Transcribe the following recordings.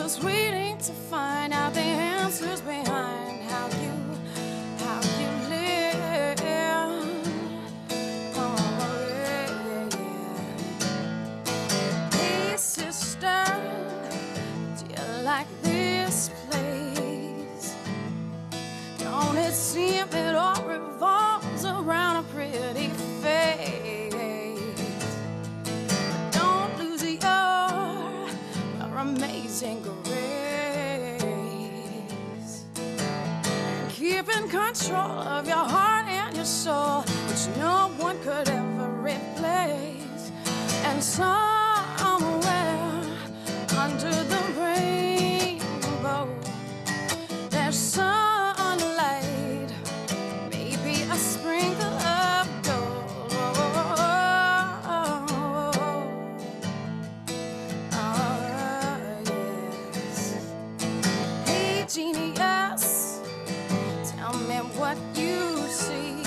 just waiting to find out the answers behind how you live. Oh, yeah, yeah. Hey, sister, do you like this place? Don't it seem it all revolves around a pretty face? Don't lose your amazing grace. And keep in control of your heart and your soul, which no one could ever replace. And somewhere under the rainbow, there's sunlight, maybe a sprinkle of gold. Yes. Hey, genius, tell me what you see.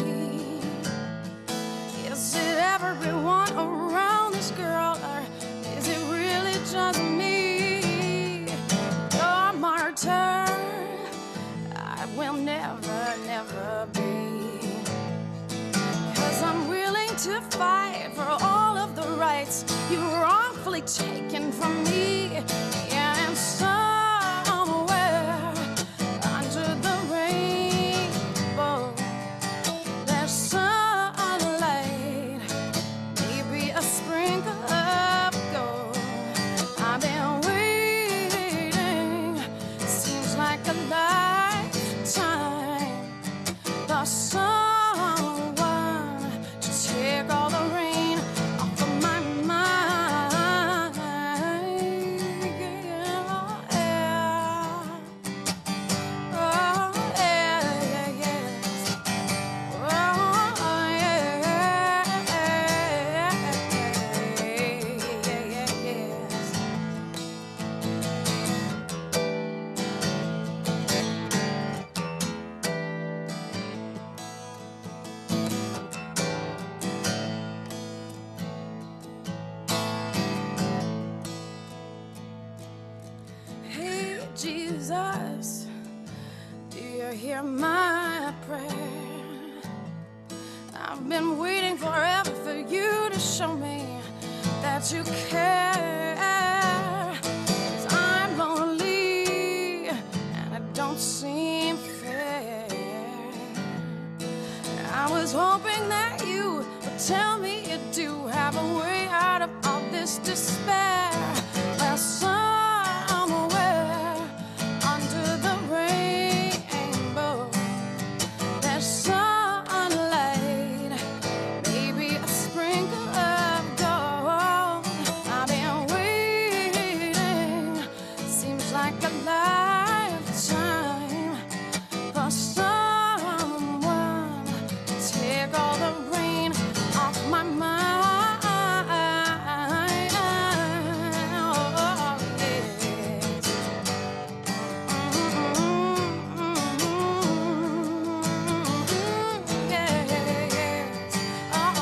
Is it everyone around this girl, or is it really just me? Your martyr, I will never, never be. 'Cause I'm willing to fight for all of the rights you wrongfully taken from me. Yeah, and somewhere under the rainbow, there's sunlight, maybe a sprinkle of gold. I've been waiting, seems like a lifetime, for someone to take all the rain off of my mind. Yeah. Oh, yeah, yeah, yes. Oh, yeah, yes. Hey, Jesus, do you hear my prayer? I've been waiting forever for you to show me that you care. 'Cause I'm lonely and it don't seem fair. I was hoping that you would tell me you do have a way out of all this despair. Well, somewhere under the rainbow, there's sunlight, maybe a sprinkle of gold. I've been waiting, seems like a lifetime, for someone to take all the rain off my mind. Oh, yes. Yes. Oh,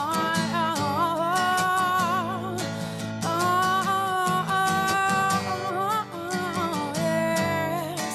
yes.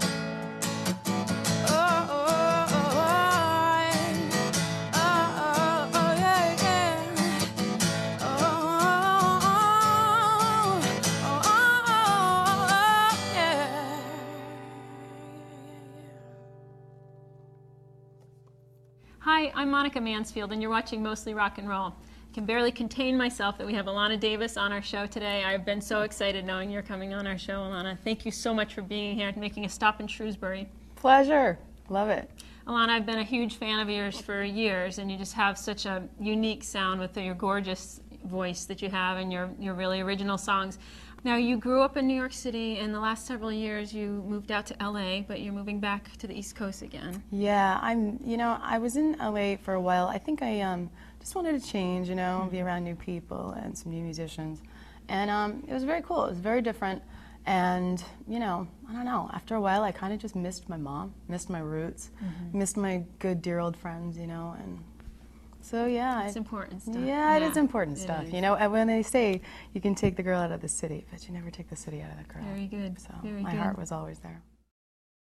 Hi, I'm Monica Mansfield, and you're watching Mostly Rock and Roll. I can barely contain myself that we have Alana Davis on our show today. I've been so excited knowing you're coming on our show, Alana. Thank you so much for being here and making a stop in Shrewsbury. Pleasure. Love it. Alana, I've been a huge fan of yours for years, and you just have such a unique sound with your gorgeous voice that you have and your really original songs. Now, you grew up in New York City, and the last several years you moved out to LA, but you're moving back to the East Coast again. Yeah, I was in LA for a while. I think I just wanted to change, be around new people and some new musicians. And it was very cool. It was very different. And, I don't know, after a while I kind of just missed my mom, missed my roots, missed my good, dear old friends, and So yeah, It's important stuff. yeah, it is important it stuff. is. You know, and when they say you can take the girl out of the city, but you never take the city out of the girl. Very good. So Very my good. heart was always there.